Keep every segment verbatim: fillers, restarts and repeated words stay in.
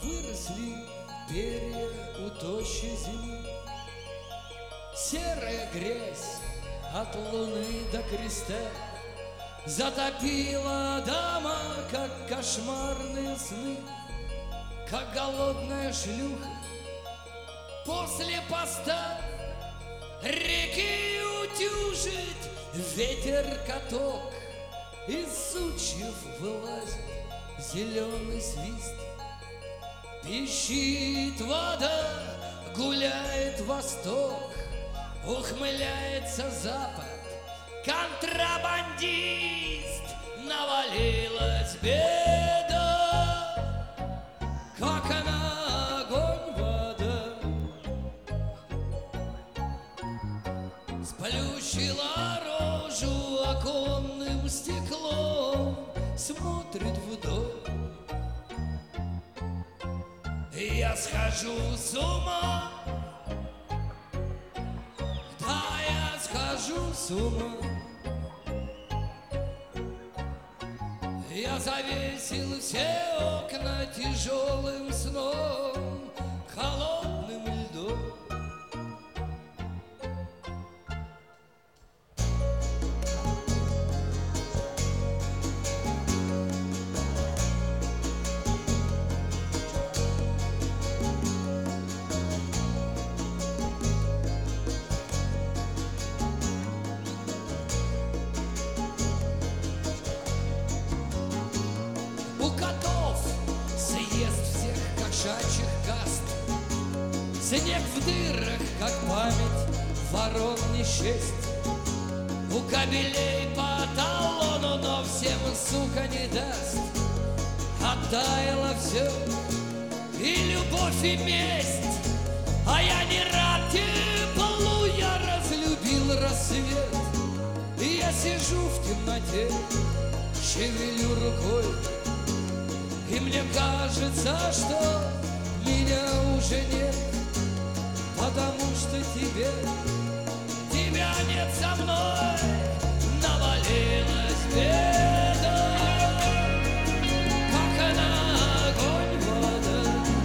выросли перья у тощей земли. Серая грязь от луны до креста затопила дома, как кошмарные сны, как голодная шлюха после поста реки утюжит ветер-каток. Из сучьев вылазит зеленый свист, пищит вода, гуляет восток, ухмыляется запад, контрабандист. Навалилась беда, как она огонь вода, сплющила рожу оконным стеклом, смотрит в дом. Я схожу с ума, да, я схожу с ума. Я завесил все окна тяжелым сном, холодным льдом. Снег в дырах, как память ворон не счесть. У кабелей по талону, но всем, сука, не даст. Оттаяло все, и любовь, и месть. А я не рад теплу, я разлюбил рассвет. И я сижу в темноте, шевелю рукой, и мне кажется, что меня уже нет. Потому что тебе, тебя нет со мной, навалилась беда, как она огонь вода,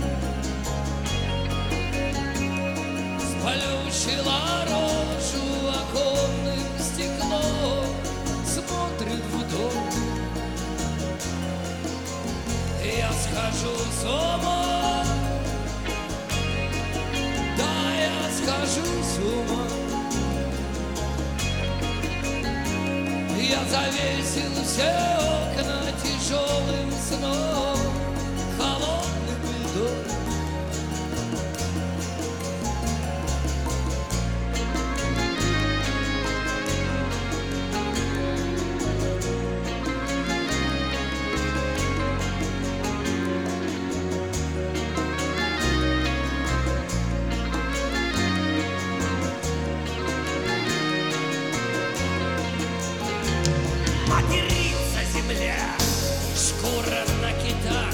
сплющила рожу оконным стеклом, смотрит в дом. Я схожу с ума, схожу с ума. Я завесил все окна тяжелым сном, холодным льдом. Матерится земля, шкура на китах,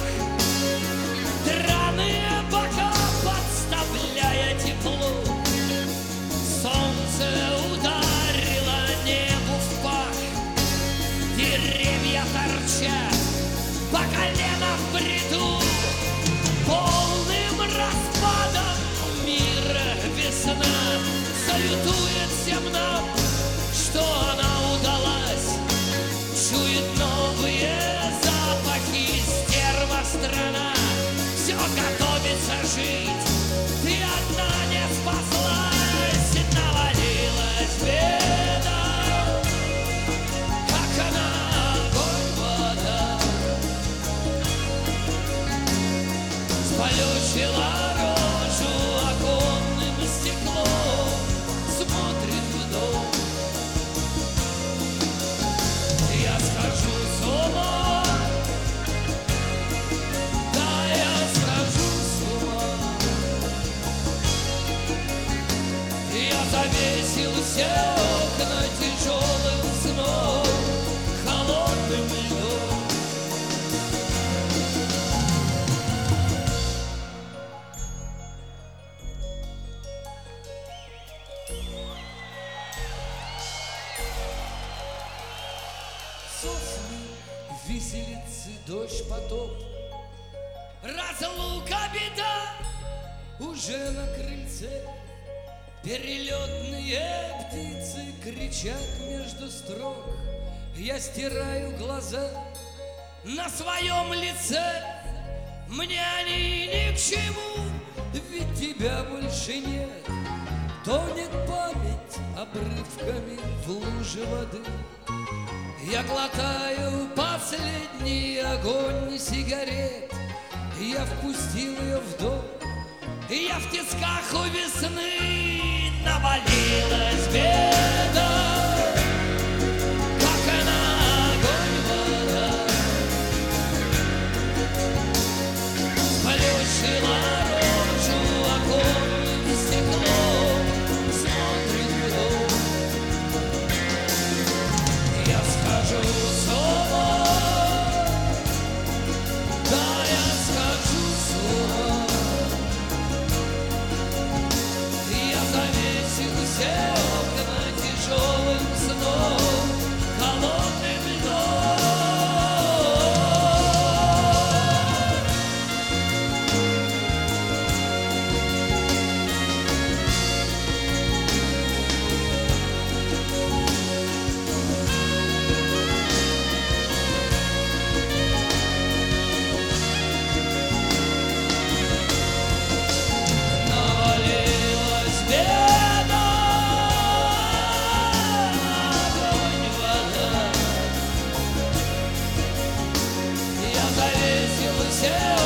драные бока подставляя теплу. Солнце ударило небу в пах, деревья торчат по колено в бреду. Полным распадом мира весна салютует всем нам, что она удалась. Чует новые запахи стерва страна, все готовится жить, ты одна не спаслась. Навалилась беда, как она огонь вода, сплющила рожу оконным стеклом, смотрит в дом. Я схожу с ума, да, я схожу с ума. Я завесил все окна тяжелым сном, холодным льдом. Сосны, виселицы, дождь, потоп, разлука уже на крыльце. Перелетные птицы кричат между строк. Я стираю глаза на своем лице. Мне они ни к чему, ведь тебя больше нет. Тонет память обрывками в луже воды. Я глотаю последний огонь сигарет. Я впустил ее в дом. Я в тисках у весны. Навалилась беда, как на огонь вода. Сплющила рожу оконным стеклом, смотрит в дом. Я схожу с ума, да, я схожу с ума. Я завесил все окна тяжелым сном, холодным льдом. Навалилась беда, огонь, вода. Я завесил все